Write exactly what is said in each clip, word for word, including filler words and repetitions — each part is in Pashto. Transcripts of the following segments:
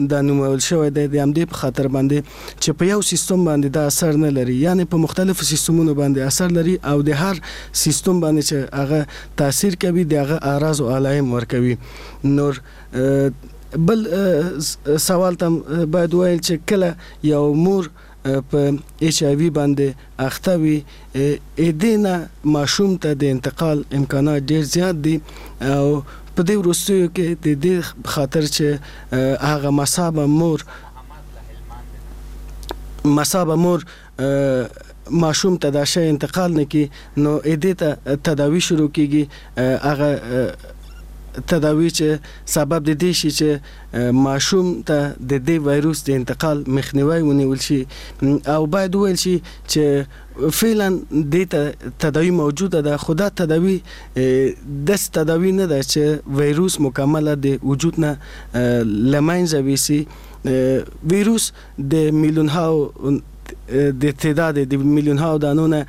دا نومول شوی دی د همدې په خاطر باندې چې په یو سیستم باندې دا اثر نه لري، یعنی په مختلفو سیستمونو باندې اثر لري او د هر سیستم باندې چې هغه تاثیر کوي د هغه اعراض او علایم ورکوي. نور بل سوال ته باید وایل چې کله یو مور په ایچ آی وی باندې اخته وي ا دې نه ماشوم ته د انتقال امکانات ډیر زیات دي او په دې وروستیو کې د دې خاطر چې هغه مصابه مور مصابه مور ماشوم ته دا شی انتقال نه کی نو ا دې ته تداوی شروع کیږي. هغه تداوی چې سبب د دې شي چې ماشوم ته د دې وایروس د انتقال مخنیوي ونیول شي او باید ویل شي چې فعلا د تداوی موجوده ده، خو دا تداوی د تداوی نه ده چې وایروس مکمله د وجود نه لمنځه ویسي. وایروس د میلیون هاو د تعداد د میلیون هاو دانو نه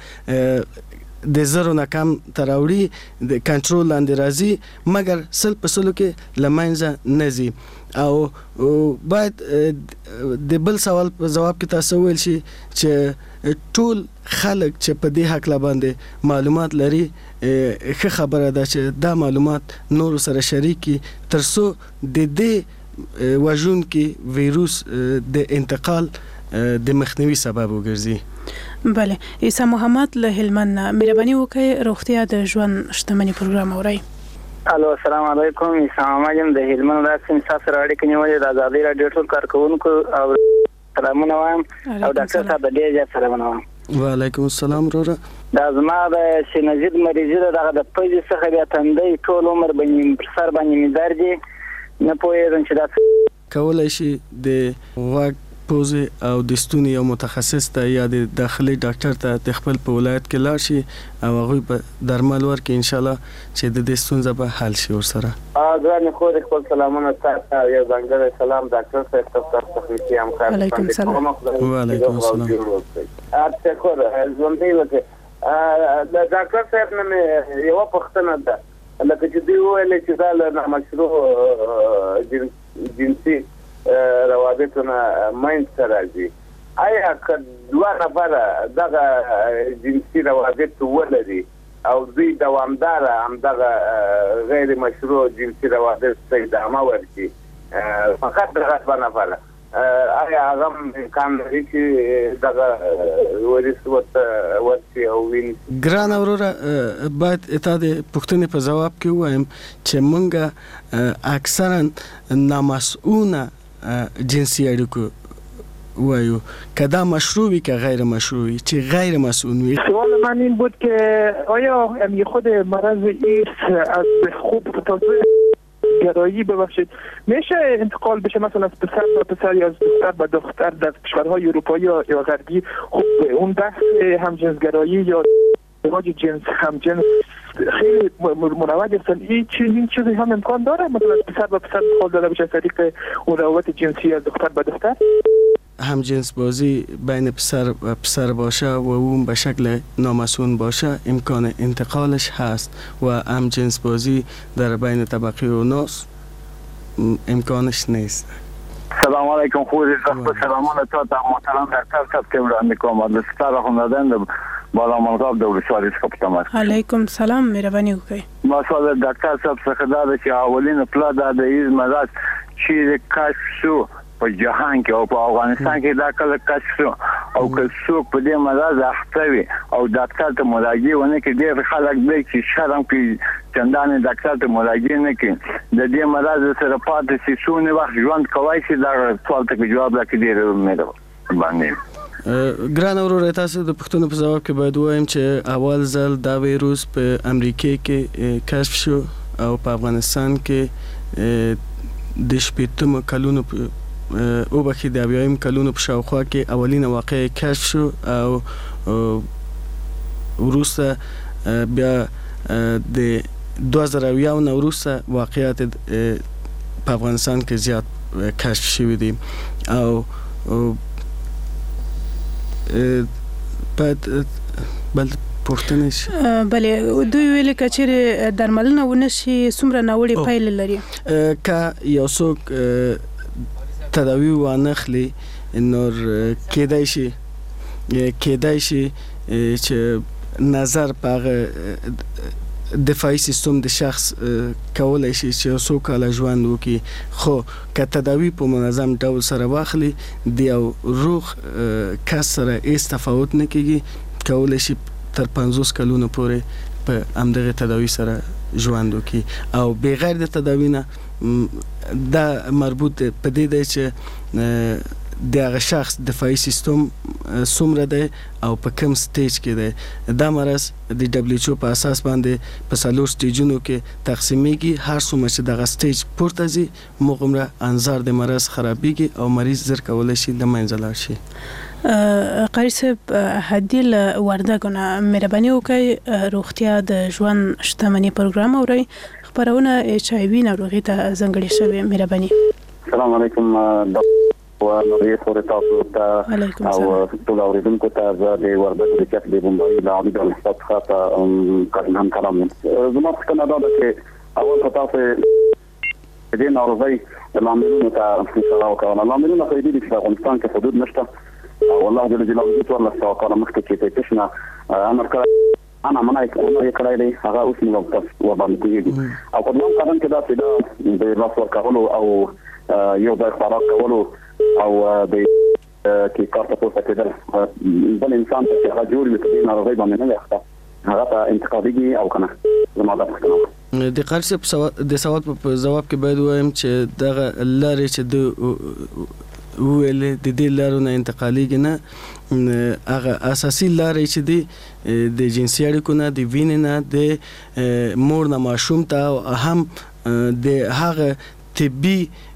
د زرو نه کم تراوړي د کنټرول لاندې راځي، مګر سل په سلو کې لمنځه نه ځي. او باید د بل سوال په جواب کې تاسو ویل شي چې ټول خلک چې په دې حق باندې معلومات لري ښه خبره ده چې دا معلومات نور سره شریکي ترڅو د دې وژون کې ویروس د انتقال د مخنیوي سبب وګرځي. بله، عیسی محمد له هلمند نه، مهرباني وکړئ روغتیا د ژوند شتمني پروګرام اورئ. الو السلام علیکم، عیسی محمد یم د هلمند راځم. تاسو سره اړیکه نیولې د آزادۍ رادیو ټول کارکونکو او سلامونه وایم او ډاکټر صاحب دې جا سلامونه وایم. وعلیکم السلام وروره. دا زما د سینزید مریض دغه د پېژ څخه بیا تندې ټول عمر باندې پر سر باندې می درد نه پوهېږم چې دا کولای شي د واک پوزه او د ستوني یو متخصص ته یا د داخلي ډاکټر ته د خپل په ولایت کې لاړ شي او هغه په درمل ورکړي ان شاء الله چې د دې ستونزه به حل شي ورسره. اګران خو د خپل سلامونه تاسو یو ځانګړی سلام ډاکټر صاحب تاسو ته کوي هم کار. وعلیکم السلام. وعلیکم السلام. اته خو ژوندۍ وته د ډاکټر صاحب نه یو پښتنه ده لکه چې دی ویل چې دا له مشروع جنسي روابطونه ماین سره راځي. آیا که دوه نفره دغه جنسي روابط ولري او دوی دوامدار هم دغه غیر مشروع جنسي روابط ته ادامه ورکړي فقط دغه دوه نفره آیا هغه امکان لري چې دغه ویروس ورته ورشي او ویني؟ ګران وروره باید اته د پوښتنې په ځواب کې ووایم چې موږ اکثرا نامسؤونه جنسي اړیکو وایو که دا مشروعی که غیر مشروعی چه غیر مسئول. سوال من این بود که آیا خود مرض ایدز از خوب تازه گرایی ببخشید میشه انتقال بشه مثلا از پسر به پسر یا از دختر به دختر در کشورهای اروپایی یا غربی؟ خب اون بحث همجنسگرایی یا ازدواج جنس همجنس خیلی مروج است. این چیزی چیزی هم امکان داره مثلا پسر به پسر انتقال داده بشه از طریق اون روابط جنسی از دختر به دختر؟ همجنس بازی بین پسر و پسر باشه و اون به شکل نامسئول باشه امکان انتقالش هست و همجنس بازی در بین طبقه و ناس امکانش نیست. سلام علیکم، خوب است. سلامونه تا محترم دکتر صاحب که وړاندې کوم د ستاره خوندن بالا منقاب د ولسوالۍ څخه پټمه. علیکم سلام، مهرباني وکړئ. مساله ډاکټر صاحب څخه دا چې اولین پلا د ایز مرض چې کشف شو په جهان کې او په افغانستان کې دا کله کشف شو او که څوک په دې مرض اخته وي او ډاکټر ته مراجعه ونه کړي ډېر خلک دی چې شرم کوي چندانې ډاکټر ته مراجعه نه کوي د دې مرض سره پاتې شي څونه وخت ژوند کولی شي دا سوال ته جواب راکړي ډېر امید باندې. ګران وروره تاسو د پښتون په جواب کې باید وایم چې اول ځل دا وایروس په امریکا کې کشف شو او په افغانستان کې د شپږم کلونو او بخي د اویایم کلونو په شاوخوا کې اولینه واقعه کشف شو او وروسته بیا د دوه زره یو نه وروسته واقعیت په افغانستان کې زیات کشف شوي دي او بعد بل پورتنش بله دوی ویل کچېره درملنه ونه شي څومره ناوړي پایلې لري که یو څوک تداوی وانخلی نور کېدای شي کېدای شي چې نظر په دفاعي سیستم د شخص کولای شي چې څو کاله ژوند وکړي خو که تداوی په منظم ډول سره واخلي د یو روغ کس سره هیڅ تفاوت نه کېږي کولای شي تر پنځوس کلونو پورې په همدغه تداوی سره ژوند وکړي او بغیر د تداوی نه دا مربوط په دې دی چې د هغه شخص دفاعي سیستم څومره دی او په کوم سټیج کې دی. دا مرض د دبلیو ایچ او په اساس باندې په څلور سټیجونو کې تقسیمیږي. هر څومره چې دغه سټیج پورته ځي هغومره انظار د مرض خرابېږي او مریض زر کولی شي له منځه لاړ شي. قاری صاحب هدیل وردګونه مهرباني وکړئ روغتیا د ژوند شتمنۍ پروګرام اورئ خبرونه ایچ آی وي ناروغي ته ځانګړې شوې. مهرباني. السلام علیکم و نوې فورې تاسو ته او ټول اوریدونکو ته د وردګ د کف د بمبای له عامل استاد څخه کارنام کلام زما څخه نه دا چې اول تاسو د دې ناروغي د لاملونو ته اشاره وکړه. لاملونه خو دې چې افغانستان کې حدود نشته او الله جل جلاله ټول الله سوا کار مخکې کې پېښنه امر کړ انا منای کومه یې کړای دی هغه اوس موږ تاسو و باندې کېږي او په دوام قدم کې دا چې د راس ورکولو او یو ځای خبرات کولو او د کې کار ته پورته کېدل بل انسان چې هغه جوړ وي په ناروغي باندې نه وخته هغه ته انتقادي او کنه زما د فکر د قرض په د سوال په جواب کې باید وایم چې دغه لارې چې د ویل د دې لارو نه انتقالېږي نه هغه اساسي لارې چې دی د جنسي اړیکو نه د وینې نه د مور نه ماشوم ته او هم د هغه طبي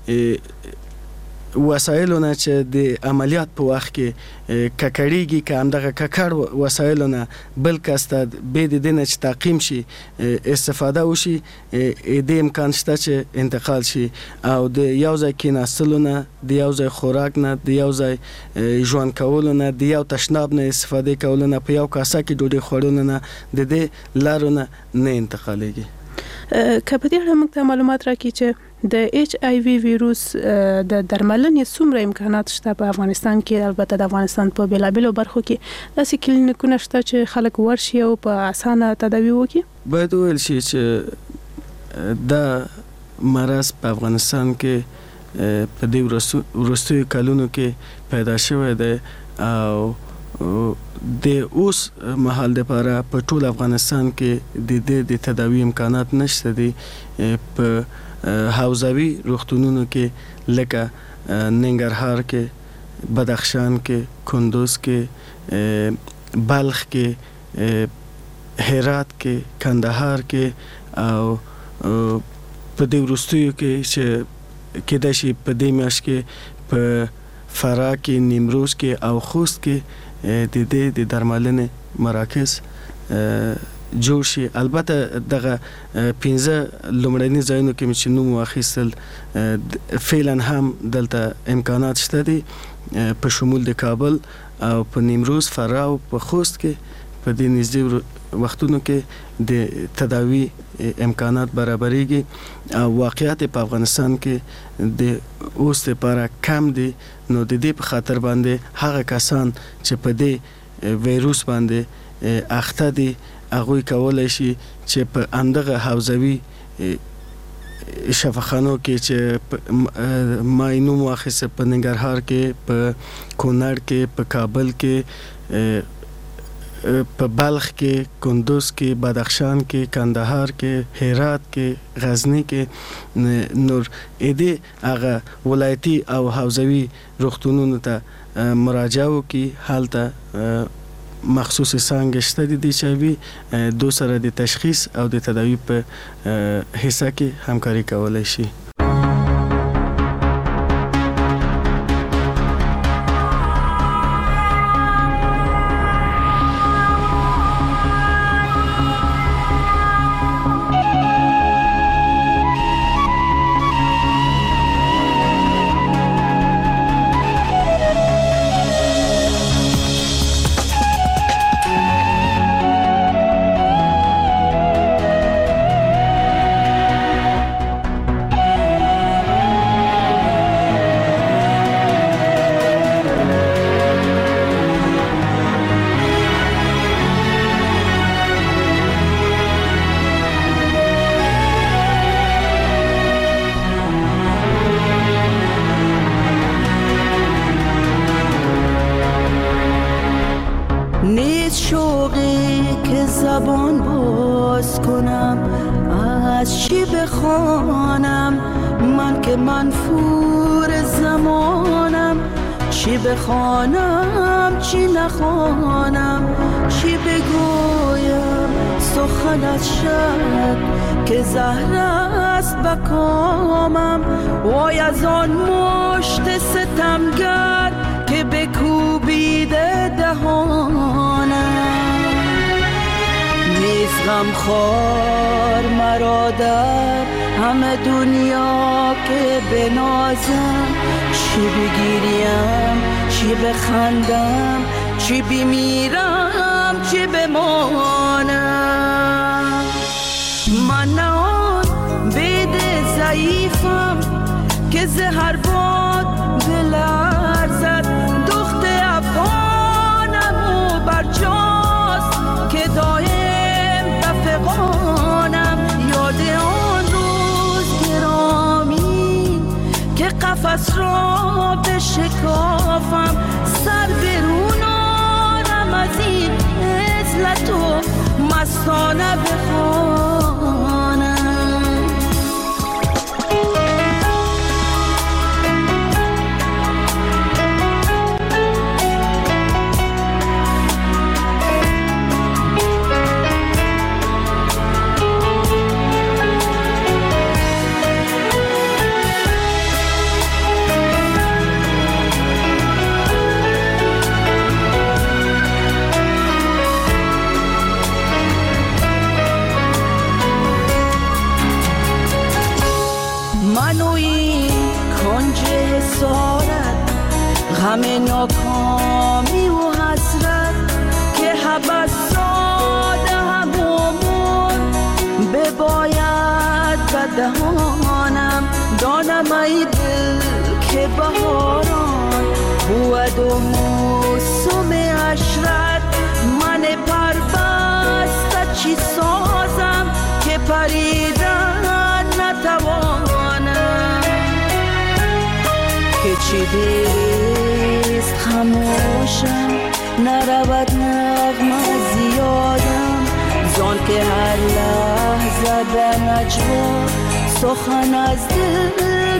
وسایلو نه چې د عملیات په وخت کې ککړېږي که همدغه ککړ وسایلو نه بل کس ته بې د دې نه چې تعقیم شي استفاده وشي د امکان شته چې انتقال شي او د یو ځای کېناستلو نه د یو ځای خوراک نه د یو ځای ژوند کولو نه د یو تشناب نه استفاده کولو نه په یو کاسه کې ډوډۍ خوړلو نه د دې لارو نه نه انتقالېږي. که په دې اړه موږ ته معلومات راکړي چې د ایچ آی وي ویروس د درملنې څومره امکانات شته په افغانستان کې البته د افغانستان په بیلابیلو برخو کې داسې کلینیکونه شته چې خلک ورشي او په اسانه تداوی وکړي. باید وویل شي چې دا مرض په افغانستان کې په دې وروستیو کلونو کې پیدا شوی دی او د اوس مهال لپاره په ټول افغانستان کې د دې د تداوی امکانات نشته دي. په حوزوي روغتونونو کې لکه ننګرهار کې، بدخشان کې، کندوز کې، بلخ کې، هرات کې، کندهار کې او په دې وروستیو کې چې کېدای شي په دې میاشت کې په فراه کې، نیمروز کې او خوست کې د دې د درملنې مراکز جوړ شي. البته دغه پنځه لومړني ځایونو کې چې نوم واخیستل فعلا هم دلته امکانات شته دي په شمول د کابل او په نیمروز، فراه او په خوست کې په دې نږدې وختونو کې د تداوی امکانات برابرېږي او واقعیت په افغانستان کې د اوس لپاره کم دي. نو د دې په خاطر باندې هغه کسان چې په دې ویروس باندې اخته دي هغوی کولی شي چې په همدغه حوزوي شفاخانو کې چې ما یې نوم واخیسته په ننګرهار کې، په کونړ کې، په کابل کې، په بلخ کې، کندوز کې، بدخشان کې، کندهار کې، هرات کې، غزنی کې نور دې هغه ولایتي او حوزوي روغتونونو ته مراجعه وکړي. هلته مخصوص څانګې شته دي چې وي دو سره د تشخیص او د تداوی په حصہ کې همکاري کولی شي. زبان باز کنم، از چی بخوانم من که منفور زمانم، چی بخوانم چی نخوانم، چی بگویم سخن از شب که زهر است بکامم، وای از آن مشت ستمگر که بکوبیده دهانم. نیست غم خوار مرا در همه دنیا که بنازم، چی بگیریم چی بخندم، چی بمیرم چی بمانم. من نه آن بید ضعیفم که زهر باد بلرزد، دخت افغانم و برجاست که دایم بفغانم. یاد آن روز گرامی که قفس را بشکافم، سر برون آرم از این عزلت و مستانه بخوانم. غم ناکامی و حسرت که حبس ساده همون بباید بدهانم. دانم ای دل که بهاران بود و موسم عشرت، من پربسته چی سازم که پریدن نتوانم. که چی دیست خموشم نرود نغمه زیادم، زان که هر لحظه به نجوا سخن از دل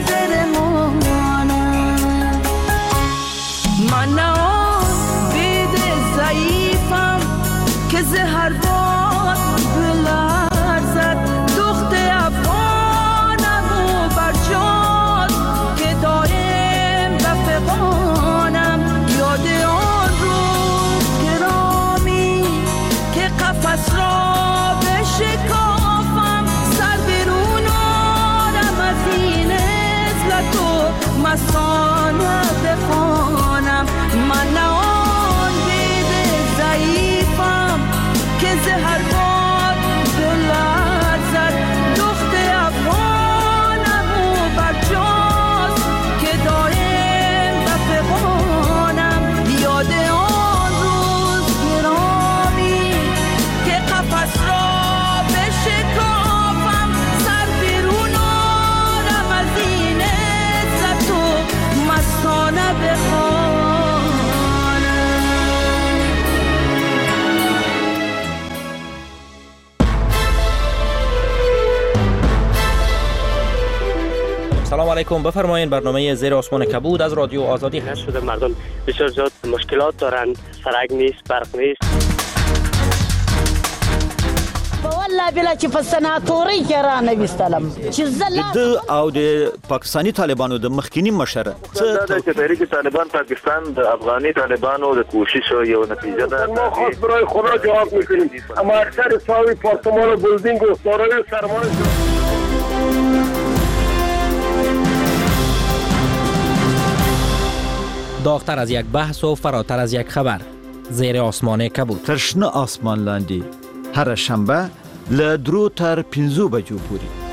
برمانم. من نه آن بید ضعیفم که زهر باد بلرزد، دخت افغانم و برجاست که دایم بفغانم. یاد آن روز گرامی که قفس را بشکافم، سر برون آرم از این عزلت و مستانه بخوانم. من نه آن بید ضعیفم که زهر باد بلرزد، دخت افغانم و برجاست که دایم بفغانم. یاد آن روز گرامی که قفس را بشکافم، سر بیرون آرم از این عزت و مستانه بخوانم. سلام علیکم، بفرمایید. برنامه زیر آسمان کبود از رادیو آزادی هست. شده مردم بسیار زیاد مشکلات دارند، سرک نیست، برق نیست. والله بلا چې په سناتوري کې را نه وستلم چې زله د او د پاکستاني طالبانو د مخکینی مشره څه د تحریک طالبان پاکستان د افغاني طالبانو د کوشش یو نتیجه ده. ما خاص برای خدا جواب میکنیم، اما اکثر ساوی پارتمان و بلدینگ و سارای سرمایه داغتر از یک بحث و فراتر از یک خبر. زیر آسمان کبود. ترشنه آسمان لاندی هر شنبه له درو تر پنځو بجو پورې.